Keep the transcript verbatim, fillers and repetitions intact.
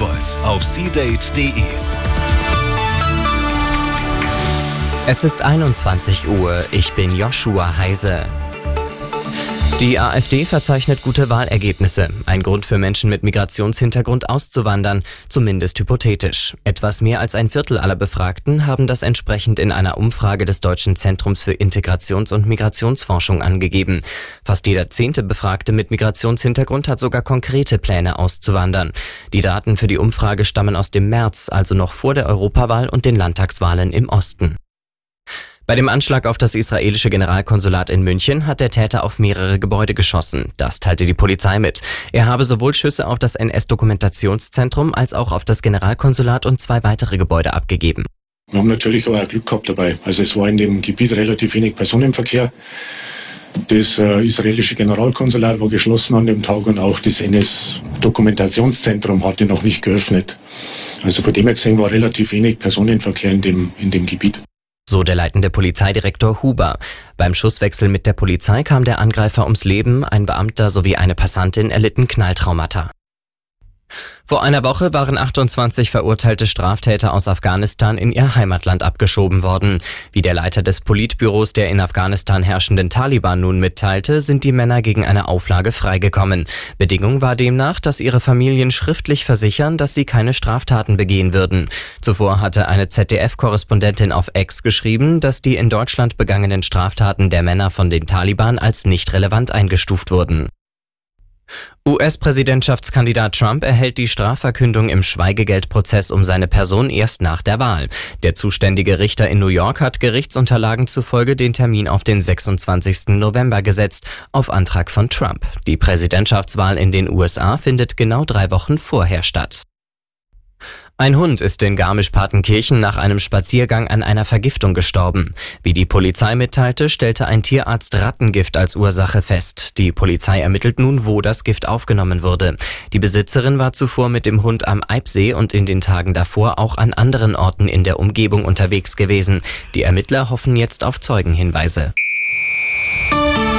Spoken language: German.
wollt, auf c date punkt d e. Es ist einundzwanzig Uhr, ich bin Joshua Heise. Die AfD verzeichnet gute Wahlergebnisse. Ein Grund für Menschen mit Migrationshintergrund auszuwandern, zumindest hypothetisch. Etwas mehr als ein Viertel aller Befragten haben das entsprechend in einer Umfrage des Deutschen Zentrums für Integrations- und Migrationsforschung angegeben. Fast jeder zehnte Befragte mit Migrationshintergrund hat sogar konkrete Pläne auszuwandern. Die Daten für die Umfrage stammen aus dem März, also noch vor der Europawahl und den Landtagswahlen im Osten. Bei dem Anschlag auf das israelische Generalkonsulat in München hat der Täter auf mehrere Gebäude geschossen. Das teilte die Polizei mit. Er habe sowohl Schüsse auf das N S-Dokumentationszentrum als auch auf das Generalkonsulat und zwei weitere Gebäude abgegeben. Wir haben natürlich auch Glück gehabt dabei. Also es war in dem Gebiet relativ wenig Personenverkehr. Das äh, israelische Generalkonsulat war geschlossen an dem Tag und auch das N S-Dokumentationszentrum hatte noch nicht geöffnet. Also von dem her gesehen war relativ wenig Personenverkehr in dem, in dem Gebiet. So der leitende Polizeidirektor Huber. Beim Schusswechsel mit der Polizei kam der Angreifer ums Leben, ein Beamter sowie eine Passantin erlitten Knalltraumata. Vor einer Woche waren achtundzwanzig verurteilte Straftäter aus Afghanistan in ihr Heimatland abgeschoben worden. Wie der Leiter des Politbüros der in Afghanistan herrschenden Taliban nun mitteilte, sind die Männer gegen eine Auflage freigekommen. Bedingung war demnach, dass ihre Familien schriftlich versichern, dass sie keine Straftaten begehen würden. Zuvor hatte eine Z D F-Korrespondentin auf X geschrieben, dass die in Deutschland begangenen Straftaten der Männer von den Taliban als nicht relevant eingestuft wurden. U S-Präsidentschaftskandidat Trump erhält die Strafverkündung im Schweigegeldprozess um seine Person erst nach der Wahl. Der zuständige Richter in New York hat Gerichtsunterlagen zufolge den Termin auf den sechsundzwanzigsten November gesetzt, auf Antrag von Trump. Die Präsidentschaftswahl in den U S A findet genau drei Wochen vorher statt. Ein Hund ist in Garmisch-Partenkirchen nach einem Spaziergang an einer Vergiftung gestorben. Wie die Polizei mitteilte, stellte ein Tierarzt Rattengift als Ursache fest. Die Polizei ermittelt nun, wo das Gift aufgenommen wurde. Die Besitzerin war zuvor mit dem Hund am Eibsee und in den Tagen davor auch an anderen Orten in der Umgebung unterwegs gewesen. Die Ermittler hoffen jetzt auf Zeugenhinweise.